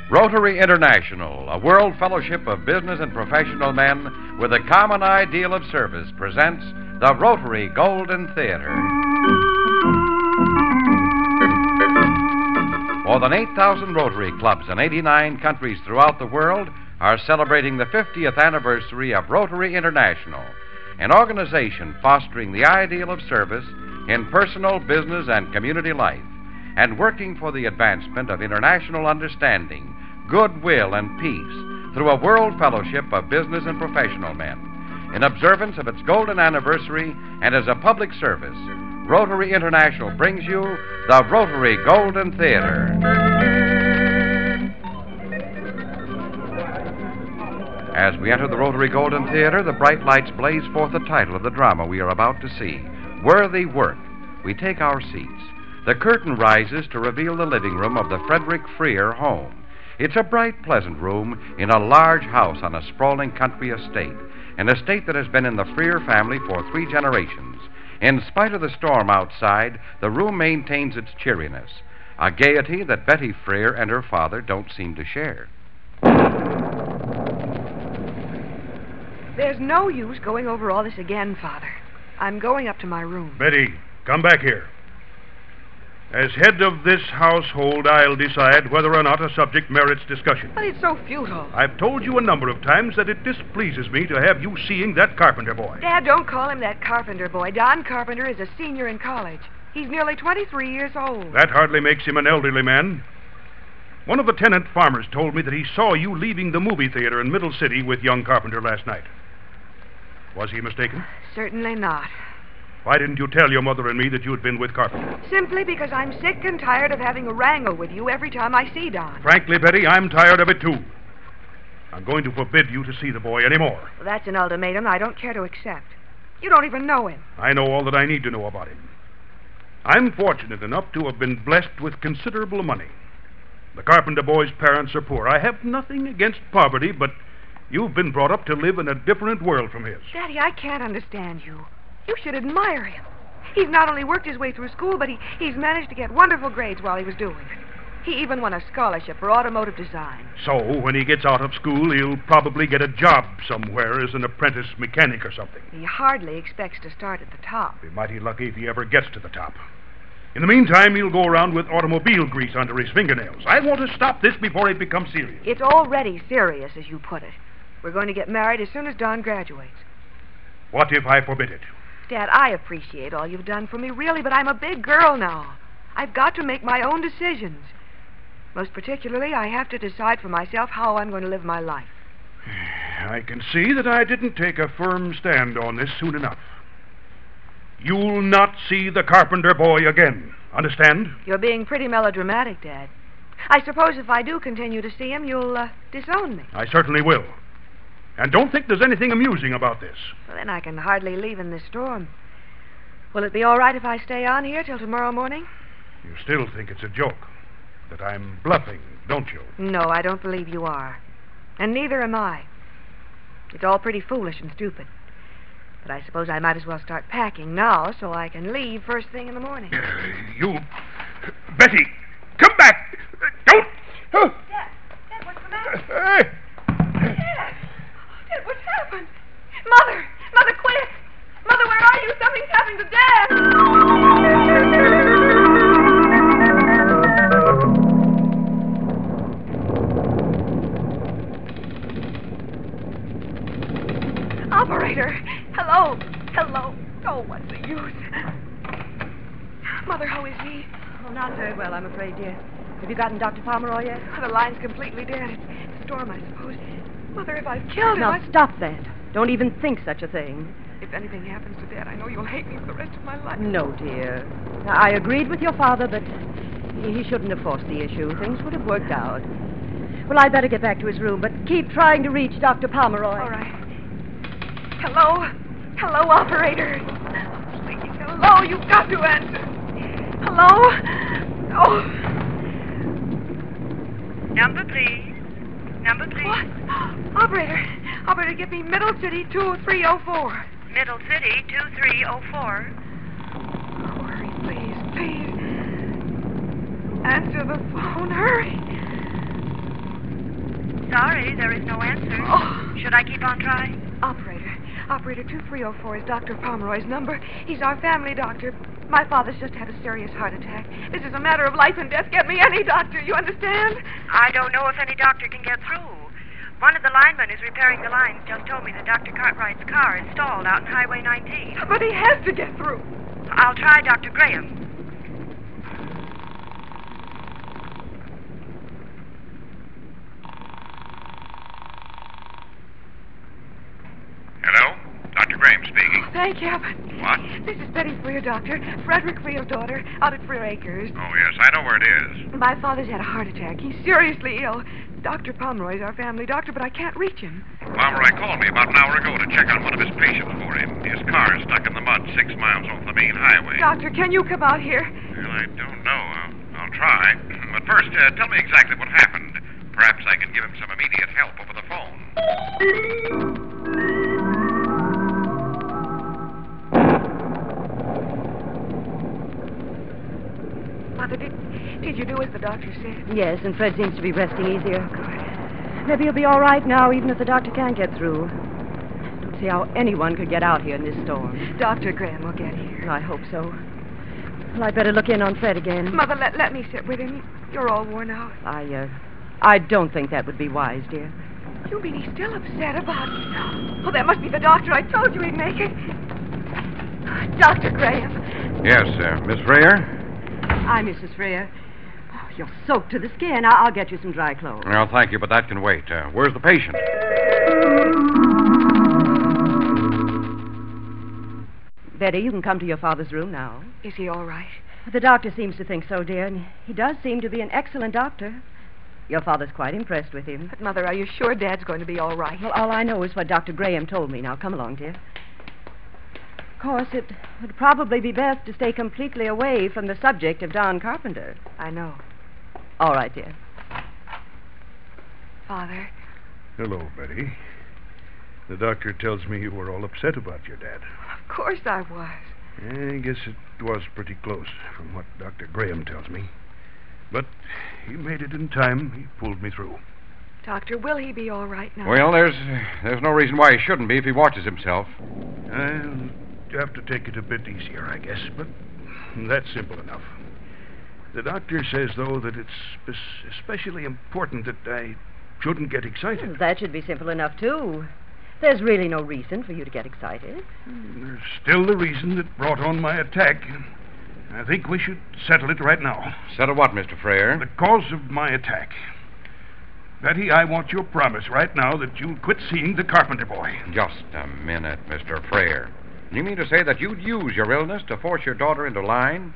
Rotary International, a world fellowship of business and professional men with a common ideal of service, presents the Rotary Golden Theater. More than 8,000 Rotary clubs in 89 countries throughout the world are celebrating the 50th anniversary of Rotary International, an organization fostering the ideal of service in personal, business, and community life, and working for the advancement of international understanding, goodwill, and peace through a world fellowship of business and professional men. In observance of its golden anniversary and as a public service, Rotary International brings you the Rotary Golden Theater. As we enter the Rotary Golden Theater, the bright lights blaze forth the title of the drama we are about to see, Worthy Work. We take our seats. The curtain rises to reveal the living room of the Frederick Freer home. It's a bright, pleasant room in a large house on a sprawling country estate, an estate that has been in the Freer family for 3 generations. In spite of the storm outside, the room maintains its cheeriness, a gaiety that Betty Freer and her father don't seem to share. There's no use going over all this again, Father. I'm going up to my room. Betty, come back here. As head of this household, I'll decide whether or not a subject merits discussion. But it's so futile. I've told you a number of times that it displeases me to have you seeing that Carpenter boy. Dad, don't call him that Carpenter boy. Don Carpenter is a senior in college. He's nearly 23 years old. That hardly makes him an elderly man. One of the tenant farmers told me that he saw you leaving the movie theater in Middle City with young Carpenter last night. Was he mistaken? Certainly not. Why didn't you tell your mother and me that you had been with Carpenter? Simply because I'm sick and tired of having a wrangle with you every time I see Don. Frankly, Betty, I'm tired of it, too. I'm going to forbid you to see the boy anymore. Well, that's an ultimatum I don't care to accept. You don't even know him. I know all that I need to know about him. I'm fortunate enough to have been blessed with considerable money. The Carpenter boy's parents are poor. I have nothing against poverty, but you've been brought up to live in a different world from his. Daddy, I can't understand you. You should admire him. He's not only worked his way through school, but he's managed to get wonderful grades while he was doing it. He even won a scholarship for automotive design. So, when he gets out of school, he'll probably get a job somewhere as an apprentice mechanic or something. He hardly expects to start at the top. Be mighty lucky if he ever gets to the top. In the meantime, he'll go around with automobile grease under his fingernails. I want to stop this before it becomes serious. It's already serious, as you put it. We're going to get married as soon as Don graduates. What if I forbid it? Dad, I appreciate all you've done for me, really, but I'm a big girl now. I've got to make my own decisions. Most particularly, I have to decide for myself how I'm going to live my life. I can see that I didn't take a firm stand on this soon enough. You'll not see the Carpenter boy again. Understand? You're being pretty melodramatic, Dad. I suppose if I do continue to see him, you'll disown me. I certainly will. And don't think there's anything amusing about this. Well, then I can hardly leave in this storm. Will it be all right if I stay on here till tomorrow morning? You still think it's a joke. That I'm bluffing, don't you? No, I don't believe you are. And neither am I. It's all pretty foolish and stupid. But I suppose I might as well start packing now so I can leave first thing in the morning. You... Betty, come back! Don't... Dad, what's the matter? Dad, what's happened? Mother! Mother, quick! Mother, where are you? Something's happened to Dad! Operator! Hello! Hello! Oh, what's the use? Mother, how is he? Oh, not very well, I'm afraid, dear. Have you gotten Dr. Pomeroy yet? The line's completely dead. It's a storm, I suppose. Mother, if I've killed him... Now, stop that. Don't even think such a thing. If anything happens to Dad, I know you'll hate me for the rest of my life. No, dear. I agreed with your father, but he shouldn't have forced the issue. Things would have worked out. Well, I'd better get back to his room, but keep trying to reach Dr. Pomeroy. All right. Hello? Hello, operator. Please, hello, you've got to answer. Hello? Oh. Number, please. Number, please. What? Operator, get me Middle City 2304. Middle City 2304. Oh, hurry, please. Answer the phone, hurry. sorry, there is no answer. Oh. Should I keep on trying? Operator 2304 is Dr. Pomeroy's number. He's our family doctor. My father's just had a serious heart attack. This is a matter of life and death. Get me any doctor, you understand? I don't know if any doctor can get through. One of the linemen who's repairing the lines just told me that Dr. Cartwright's car is stalled out on Highway 19. But he has to get through. I'll try Dr. Graham. Hello? Dr. Graham speaking. Thank heaven. What? This is Betty Freer, Doctor. Frederick Freer's daughter, out at Freer Acres. Oh, yes, I know where it is. My father's had a heart attack. He's seriously ill. Dr. Pomeroy's our family doctor, but I can't reach him. Pomeroy called me about an hour ago to check on one of his patients for him. His car is stuck in the mud 6 miles off the main highway. Doctor, can you come out here? Well, I don't know. I'll try. But first, tell me exactly what happened. Perhaps I can give him some immediate help over the phone. Mother, did you do as the doctor said? Yes, and Fred seems to be resting easier. Maybe he'll be all right now, even if the doctor can't get through. I don't see how anyone could get out here in this storm. Dr. Graham will get here. I hope so. Well, I'd better look in on Fred again. Mother, let me sit with him. You're all worn out. I don't think that would be wise, dear. You mean he's still upset about it? Oh, that must be the doctor. I told you he'd make it. Dr. Graham. Yes, Miss Freer? I'm Mrs. Freer. Oh, you're soaked to the skin. I'll get you some dry clothes. Well, thank you, but that can wait. Where's the patient? Betty, you can come to your father's room now. Is he all right? The doctor seems to think so, dear, and he does seem to be an excellent doctor. Your father's quite impressed with him. But, Mother, are you sure Dad's going to be all right? Well, all I know is what Dr. Graham told me. Now, come along, dear. Of course, it would probably be best to stay completely away from the subject of Don Carpenter. I know. All right, dear. Father. Hello, Betty. The doctor tells me you were all upset about your dad. Of course I was. I guess it was pretty close, from what Dr. Graham tells me. But he made it in time. He pulled me through. Doctor, will he be all right now? Well, there's no reason why he shouldn't be if he watches himself. I'll have to take it a bit easier, I guess, but that's simple enough. The doctor says, though, that it's especially important that I shouldn't get excited. Well, that should be simple enough, too. There's really no reason for you to get excited. There's still the reason that brought on my attack. I think we should settle it right now. Settle what, Mr. Freer? The cause of my attack. Betty, I want your promise right now that you'll quit seeing the carpenter boy. Just a minute, Mr. Freer. You mean to say that you'd use your illness to force your daughter into line?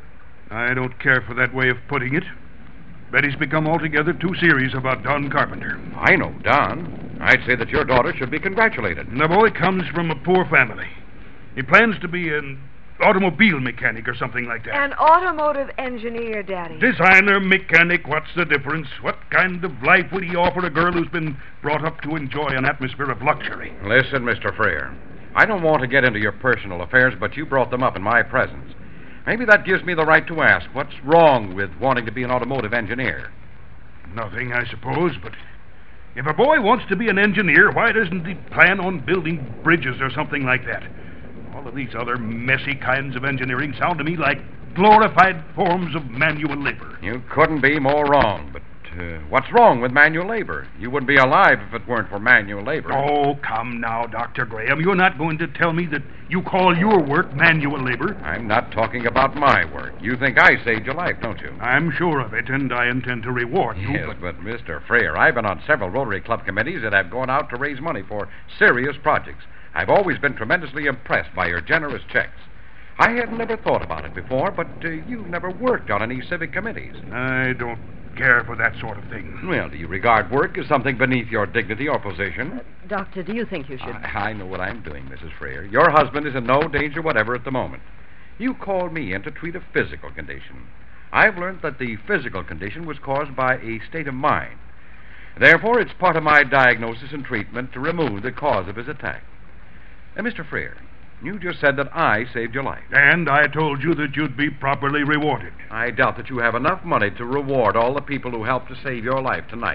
I don't care for that way of putting it. Betty's become altogether too serious about Don Carpenter. I know Don. I'd say that your daughter should be congratulated. The boy comes from a poor family. He plans to be an automobile mechanic or something like that. An automotive engineer, Daddy. Designer, mechanic, what's the difference? What kind of life would he offer a girl who's been brought up to enjoy an atmosphere of luxury? Listen, Mr. Freer. I don't want to get into your personal affairs, but you brought them up in my presence. Maybe that gives me the right to ask, what's wrong with wanting to be an automotive engineer? Nothing, I suppose, but if a boy wants to be an engineer, why doesn't he plan on building bridges or something like that? All of these other messy kinds of engineering sound to me like glorified forms of manual labor. You couldn't be more wrong, but what's wrong with manual labor? You wouldn't be alive if it weren't for manual labor. Oh, come now, Dr. Graham. You're not going to tell me that you call your work manual labor? I'm not talking about my work. You think I saved your life, don't you? I'm sure of it, and I intend to reward you. Yes, but Mr. Freer, I've been on several Rotary Club committees that have gone out to raise money for serious projects. I've always been tremendously impressed by your generous checks. I had never thought about it before, but you've never worked on any civic committees. I don't care for that sort of thing. Well, do you regard work as something beneath your dignity or position? Doctor, do you think you should... I know what I'm doing, Mrs. Freer. Your husband is in no danger whatever at the moment. You called me in to treat a physical condition. I've learned that the physical condition was caused by a state of mind. Therefore, it's part of my diagnosis and treatment to remove the cause of his attack. Mr. Freer, you just said that I saved your life. And I told you that you'd be properly rewarded. I doubt that you have enough money to reward all the people who helped to save your life tonight.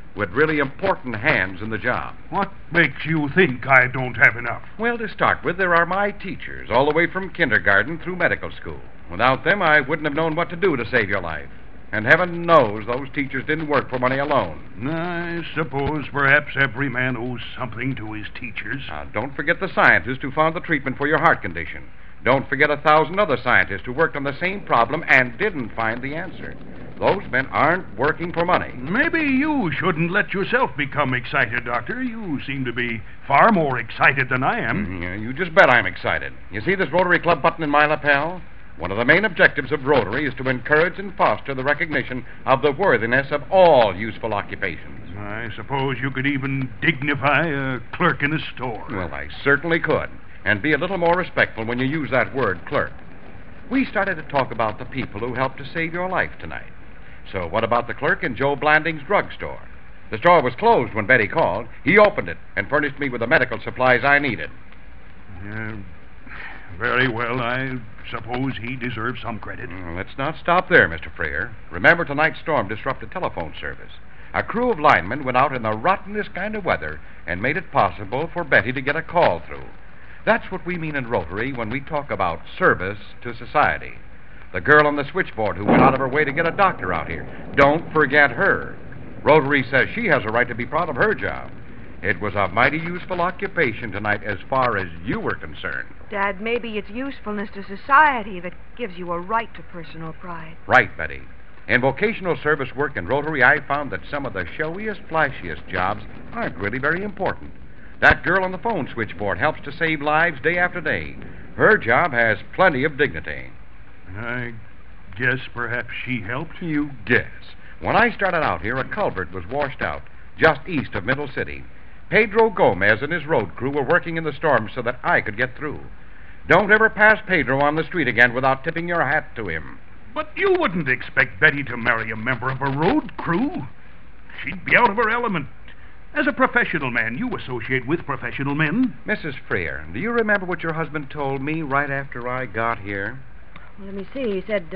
with really important hands in the job. What makes you think I don't have enough? Well, to start with, there are my teachers, all the way from kindergarten through medical school. Without them, I wouldn't have known what to do to save your life. And heaven knows those teachers didn't work for money alone. I suppose perhaps every man owes something to his teachers. Now, don't forget the scientist who found the treatment for your heart condition. Don't forget 1,000 other scientists who worked on the same problem and didn't find the answer. Those men aren't working for money. Maybe you shouldn't let yourself become excited, Doctor. You seem to be far more excited than I am. Yeah, you just bet I'm excited. You see this Rotary Club button in my lapel? One of the main objectives of Rotary is to encourage and foster the recognition of the worthiness of all useful occupations. I suppose you could even dignify a clerk in a store. Well, I certainly could. And be a little more respectful when you use that word, clerk. We started to talk about the people who helped to save your life tonight. So what about the clerk in Joe Blanding's drugstore? The store was closed when Betty called. He opened it and furnished me with the medical supplies I needed. Very well. I suppose he deserves some credit. Let's not stop there, Mr. Freer. Remember, tonight's storm disrupted telephone service. A crew of linemen went out in the rottenest kind of weather and made it possible for Betty to get a call through. That's what we mean in Rotary when we talk about service to society. The girl on the switchboard who went out of her way to get a doctor out here. Don't forget her. Rotary says she has a right to be proud of her job. It was a mighty useful occupation tonight as far as you were concerned. Dad, maybe it's usefulness to society that gives you a right to personal pride. Right, Betty. In vocational service work in Rotary, I found that some of the showiest, flashiest jobs aren't really very important. That girl on the phone switchboard helps to save lives day after day. Her job has plenty of dignity. I guess perhaps she helped. You guess. When I started out here, a culvert was washed out just east of Middle City. Pedro Gomez and his road crew were working in the storm so that I could get through. Don't ever pass Pedro on the street again without tipping your hat to him. But you wouldn't expect Betty to marry a member of a road crew. She'd be out of her element. As a professional man, you associate with professional men. Mrs. Freer, do you remember what your husband told me right after I got here? Let me see. He said,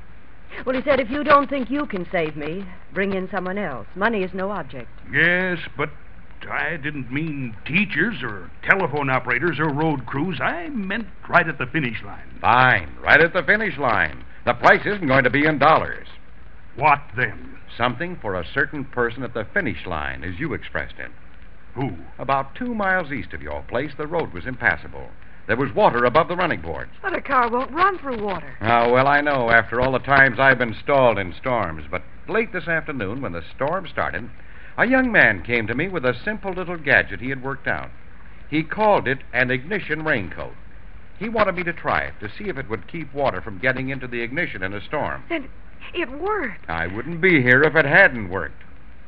he said, if you don't think you can save me, bring in someone else. Money is no object. Yes, but I didn't mean teachers or telephone operators or road crews. I meant right at the finish line. Fine, right at the finish line. The price isn't going to be in dollars. What then? Something for a certain person at the finish line, as you expressed it. Who? About 2 miles east of your place, the road was impassable. There was water above the running boards. But a car won't run through water. Oh, well, I know after all the times I've been stalled in storms. But late this afternoon, when the storm started, a young man came to me with a simple little gadget he had worked out. He called it an ignition raincoat. He wanted me to try it to see if it would keep water from getting into the ignition in a storm. And it worked. I wouldn't be here if it hadn't worked.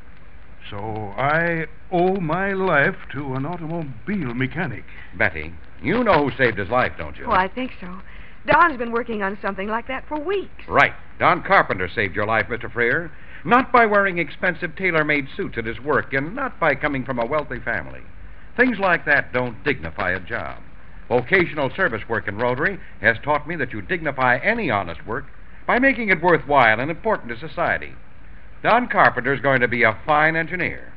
So I owe my life to an automobile mechanic. Betty, you know who saved his life, don't you? Oh, I think so. Don's been working on something like that for weeks. Right. Don Carpenter saved your life, Mr. Freer. Not by wearing expensive tailor-made suits at his work, and not by coming from a wealthy family. Things like that don't dignify a job. Vocational service work in Rotary has taught me that you dignify any honest work by making it worthwhile and important to society. Don Carpenter's going to be a fine engineer.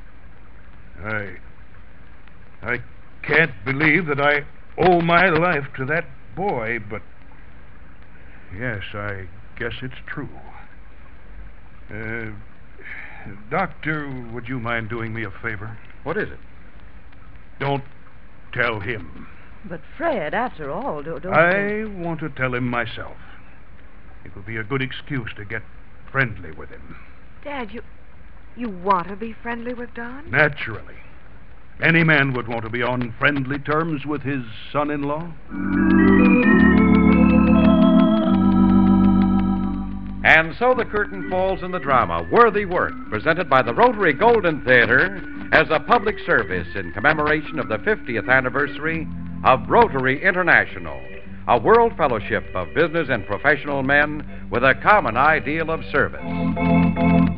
I can't believe that I owe my life to that boy, but yes, I guess it's true. Doctor, would you mind doing me a favor? What is it? Don't tell him. But Fred, after all, don't... I want to tell him myself. It will be a good excuse to get friendly with him. Dad, you want to be friendly with Don? Naturally. Any man would want to be on friendly terms with his son-in-law. And so the curtain falls in the drama, Worthy Work, presented by the Rotary Golden Theater as a public service in commemoration of the 50th anniversary of Rotary International, a world fellowship of business and professional men with a common ideal of service.